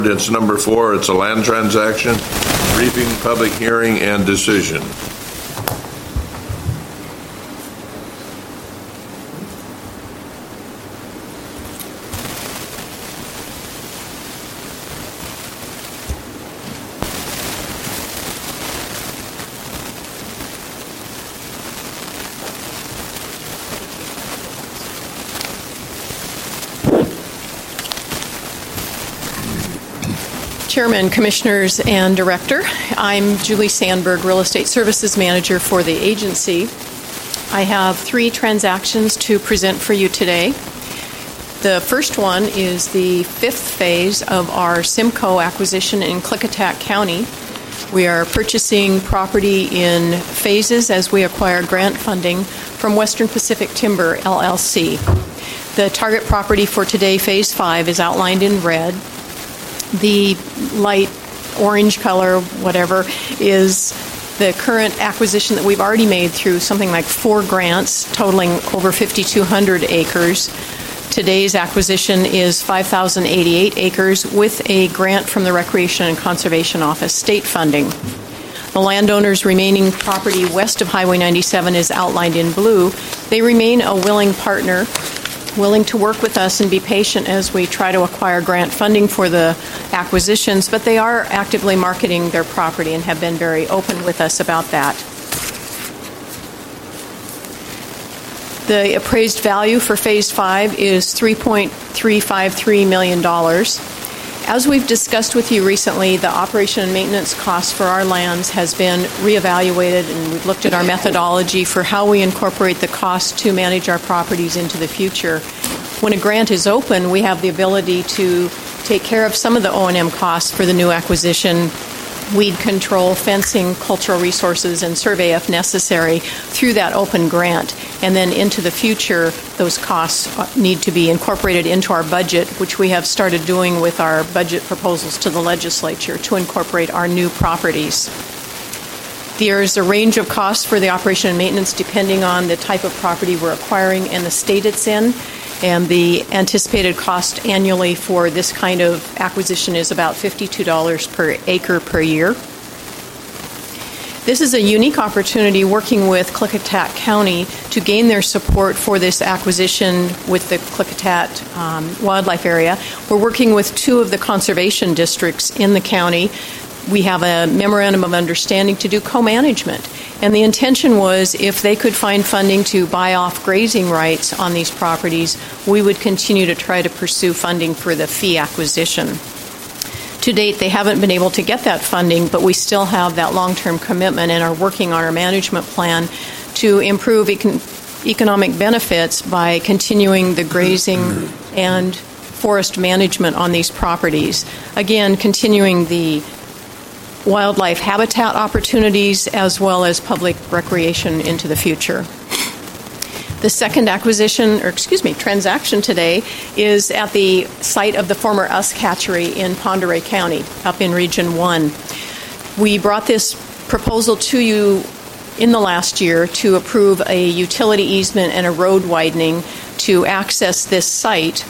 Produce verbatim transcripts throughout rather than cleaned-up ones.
It's number four. It's a land transaction. Briefing, public hearing, and decision. Chairman, Commissioners, and Director. I'm Julie Sandberg, Real Estate Services Manager for the agency. I have three transactions to present for you today. The first one is the fifth phase of our Simcoe acquisition in Klickitat County. We are purchasing property in phases as we acquire grant funding from Western Pacific Timber, L L C. The target property for today, Phase five, is outlined in red. The light orange color, whatever, is the current acquisition that we've already made through something like four grants totaling over five thousand two hundred acres. Today's acquisition is five thousand eighty-eight acres with a grant from the Recreation and Conservation Office, state funding. The landowner's remaining property west of Highway ninety-seven is outlined in blue. They remain a willing partner, willing to work with us and be patient as we try to acquire grant funding for the acquisitions, but they are actively marketing their property and have been very open with us about that. The appraised value for Phase five is three point three five three million dollars. As we've discussed with you recently, the operation and maintenance cost for our lands has been reevaluated, and we've looked at our methodology for how we incorporate the cost to manage our properties into the future. When a grant is open, we have the ability to take care of some of the O and M costs for the new acquisition, weed control, fencing, cultural resources, and survey if necessary through that open grant. And then into the future, those costs need to be incorporated into our budget, which we have started doing with our budget proposals to the legislature to incorporate our new properties. There's a range of costs for the operation and maintenance depending on the type of property we're acquiring and the state it's in. And the anticipated cost annually for this kind of acquisition is about fifty-two dollars per acre per year. This is a unique opportunity working with Klickitat County to gain their support for this acquisition with the Klickitat um, wildlife area. We're working with two of the conservation districts in the county. We have a memorandum of understanding to do co-management. And the intention was if they could find funding to buy off grazing rights on these properties, we would continue to try to pursue funding for the fee acquisition. To date, they haven't been able to get that funding, but we still have that long-term commitment and are working on our management plan to improve econ- economic benefits by continuing the grazing and forest management on these properties. Again, continuing the wildlife habitat opportunities as well as public recreation into the future. The second acquisition, or excuse me, transaction today is at the site of the former Usk Hatchery in Pend Oreille County, up in Region one. We brought this proposal to you in the last year to approve a utility easement and a road widening to access this site.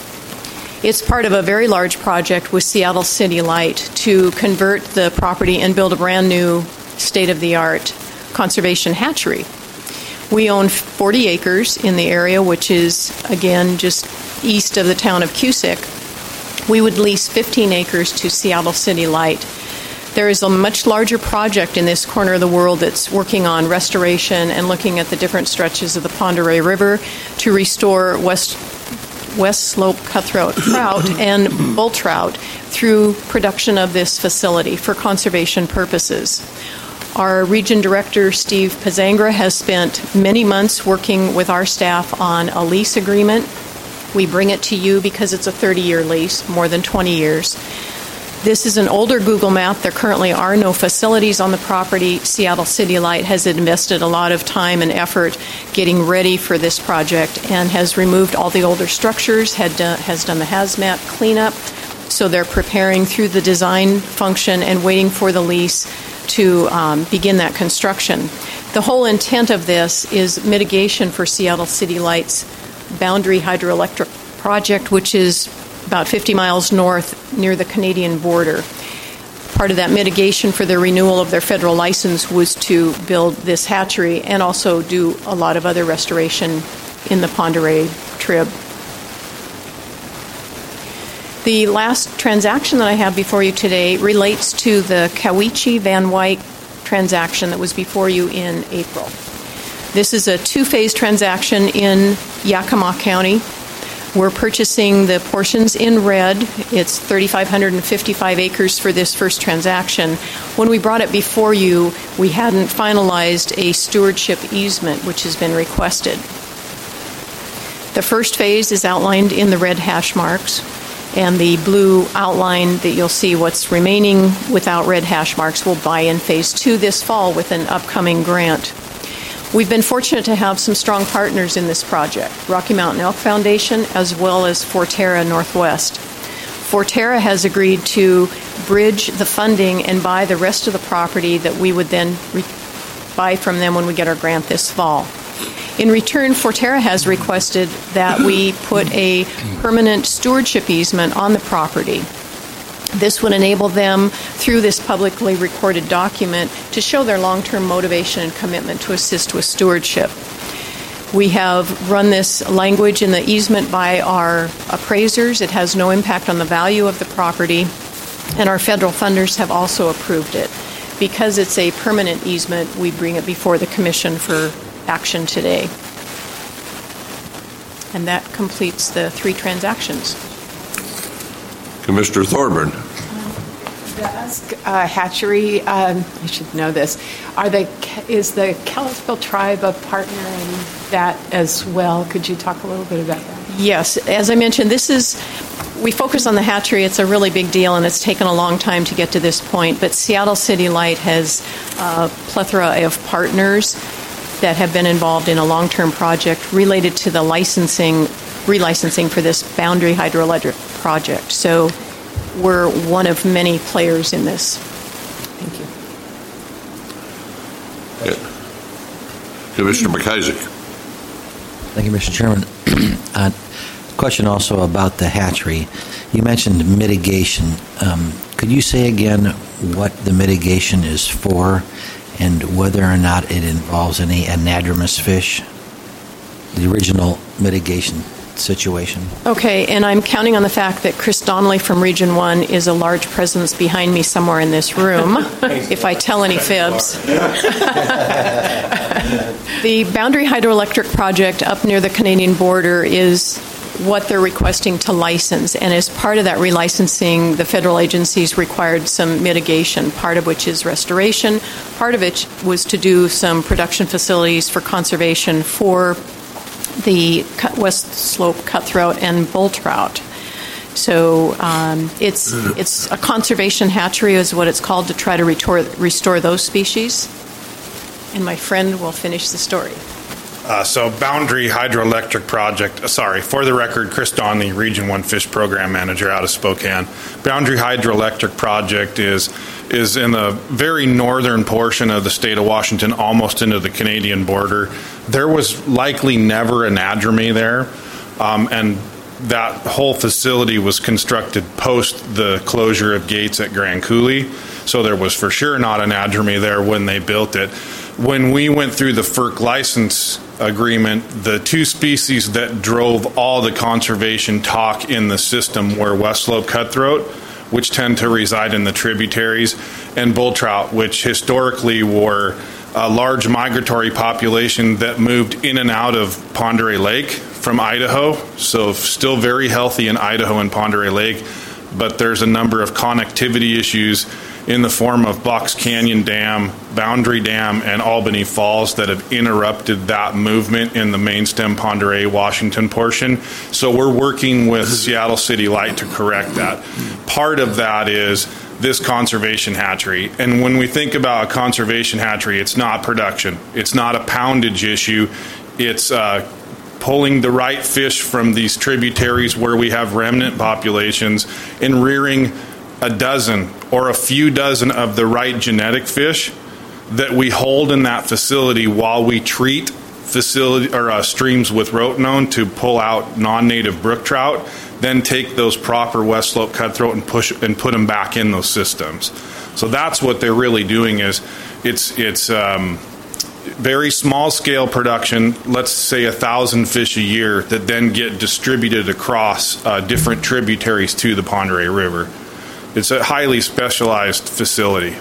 It's part of a very large project with Seattle City Light to convert the property and build a brand new state-of-the-art conservation hatchery. We own forty acres in the area, which is, again, just east of the town of Cusick. We would lease fifteen acres to Seattle City Light. There is a much larger project in this corner of the world that's working on restoration and looking at the different stretches of the Pend Oreille River to restore West West Slope cutthroat trout and bull trout through production of this facility for conservation purposes. Our region director, Steve Pazangra, has spent many months working with our staff on a lease agreement. We bring it to you because it's a thirty-year lease, more than twenty years. This is an older Google map. There currently are no facilities on the property. Seattle City Light has invested a lot of time and effort getting ready for this project and has removed all the older structures, had done, has done the hazmat cleanup. So they're preparing through the design function and waiting for the lease to um, begin that construction. The whole intent of this is mitigation for Seattle City Light's Boundary Hydroelectric project, which is about fifty miles north near the Canadian border. Part of that mitigation for the renewal of their federal license was to build this hatchery and also do a lot of other restoration in the Pend Oreille Trib. The last transaction that I have before you today relates to the Cowiche-Van Wyck transaction that was before you in April. This is a two-phase transaction in Yakima County. We're purchasing the portions in red. It's three thousand five hundred fifty-five acres for this first transaction. When we brought it before you, we hadn't finalized a stewardship easement, which has been requested. The first phase is outlined in the red hash marks, and the blue outline that you'll see what's remaining without red hash marks will buy in phase two this fall with an upcoming grant. We've been fortunate to have some strong partners in this project, Rocky Mountain Elk Foundation as well as Forterra Northwest. Forterra has agreed to bridge the funding and buy the rest of the property that we would then re- buy from them when we get our grant this fall. In return, Forterra has requested that we put a permanent stewardship easement on the property. This would enable them, through this publicly recorded document, to show their long-term motivation and commitment to assist with stewardship. We have run this language in the easement by our appraisers. It has no impact on the value of the property, and our federal funders have also approved it. Because it's a permanent easement, we bring it before the Commission for action today. And that completes the three transactions. Commissioner Thorburn. The Usk uh, hatchery, um, I should know this. Are they, is the Kalispell tribe a partner in that as well? Could you talk a little bit about that? Yes. As I mentioned, this is, we focus on the hatchery. It's a really big deal, and it's taken a long time to get to this point. But Seattle City Light has a plethora of partners that have been involved in a long-term project related to the licensing, relicensing for this Boundary Hydroelectric project. So we're one of many players in this. Thank Yeah. you. Commissioner McIsaac. Thank you, Mister Chairman. uh, question also about the hatchery. You mentioned mitigation. Um, could you say again what the mitigation is for and whether or not it involves any anadromous fish? The original mitigation situation. Okay, and I'm counting on the fact that Chris Donnelly from Region one is a large presence behind me somewhere in this room, if I tell any fibs. The Boundary Hydroelectric project up near the Canadian border is what they're requesting to license, and as part of that relicensing, the federal agencies required some mitigation, part of which is restoration, part of it was to do some production facilities for conservation for the West Slope cutthroat and bull trout. So um, it's it's a conservation hatchery is what it's called, to try to restore, restore those species. And my friend will finish the story. Uh, so Boundary Hydroelectric Project, uh, sorry, for the record, Chris Donnelly, Region one Fish Program Manager out of Spokane. Boundary Hydroelectric Project is is in the very northern portion of the state of Washington, almost into the Canadian border. There was likely never anadromous there, um, and that whole facility was constructed post the closure of gates at Grand Coulee, so there was for sure not anadromous there when they built it. When we went through the F E R C license agreement, the two species that drove all the conservation talk in the system were West Slope cutthroat, which tend to reside in the tributaries, and bull trout, which historically were a large migratory population that moved in and out of Pend Oreille Lake from Idaho. So still very healthy in Idaho and Pend Oreille Lake, but there's a number of connectivity issues in the form of Box Canyon Dam, Boundary Dam, and Albany Falls that have interrupted that movement in the main stem Pend Oreille, Washington portion. So we're working with Seattle City Light to correct that. Part of that is this conservation hatchery. And when we think about a conservation hatchery, it's not production. It's not a poundage issue. It's uh, pulling the right fish from these tributaries where we have remnant populations and rearing a dozen or a few dozen of the right genetic fish that we hold in that facility while we treat facility or uh, streams with rotenone to pull out non-native brook trout then take those proper west slope cutthroat and push and put them back in those systems. So that's what they're really doing. Is it's it's um, very small scale production. Let's say a thousand fish a year that then get distributed across uh, different tributaries to the Pend Oreille River. It's a highly specialized facility.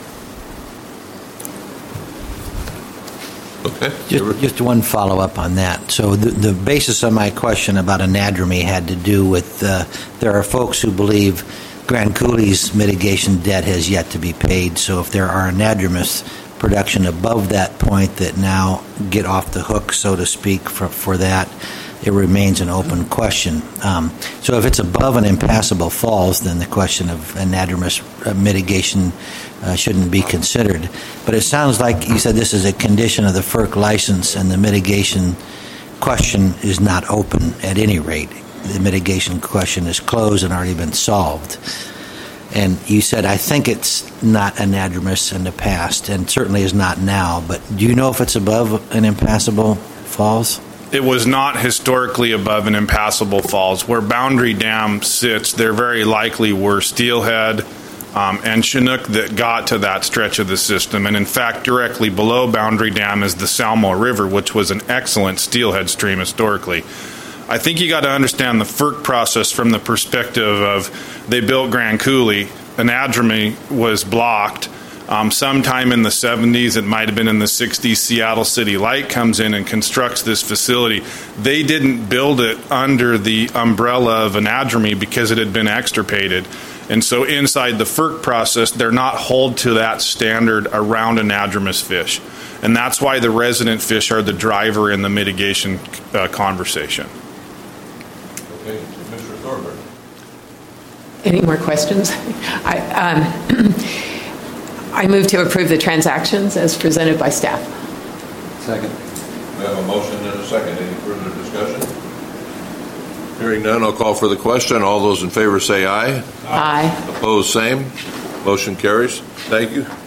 Okay. Just, just one follow-up on that. So the, the basis of my question about anadromy had to do with uh, there are folks who believe Grand Coulee's mitigation debt has yet to be paid. So if there are anadromous production above that point that now get off the hook, so to speak, for, for that, it remains an open question. Um, so if it's above an impassable falls, then the question of anadromous uh, mitigation uh, shouldn't be considered. But it sounds like you said this is a condition of the F E R C license, and the mitigation question is not open at any rate. The mitigation question is closed and already been solved. And you said, I think it's not anadromous in the past, and certainly is not now, but do you know if it's above an impassable falls? It was not historically above an impassable falls. Where Boundary Dam sits, there very likely were steelhead um, and Chinook that got to that stretch of the system. And in fact, directly below Boundary Dam is the Salmo River, which was an excellent steelhead stream historically. I think you got to understand the F E R C process from the perspective of they built Grand Coulee, anadromy was blocked. Um, sometime in the seventies, it might have been in the sixties, Seattle City Light comes in and constructs this facility. They didn't build it under the umbrella of anadromy because it had been extirpated. And so inside the F E R C process, they're not held to that standard around anadromous fish. And that's why the resident fish are the driver in the mitigation uh, conversation. Okay, Mister Thorburn. Any more questions? I, um, I move to approve the transactions as presented by staff. Second. We have a motion and a second. Any further discussion? Hearing none, I'll call for the question. All those in favor say aye. Aye. Opposed, same. Motion carries. Thank you.